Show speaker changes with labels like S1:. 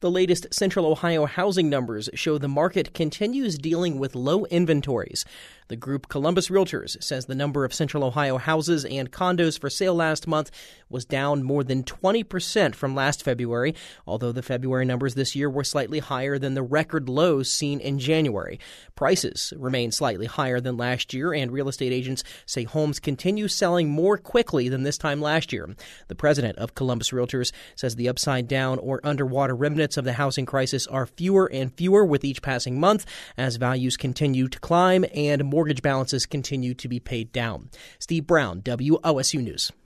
S1: The latest Central Ohio housing numbers show the market continues dealing with low inventories. The group Columbus Realtors says the number of Central Ohio houses and condos for sale last month was down more than 20% from last February, although the February numbers this year were slightly higher than the record lows seen in January. Prices remain slightly higher than last year, and real estate agents say homes continue selling more quickly than this time last year. The president of Columbus Realtors says the upside down or underwater remnants of the housing crisis are fewer and fewer with each passing month as values continue to climb and mortgage balances continue to be paid down. Steve Brown, WOSU News.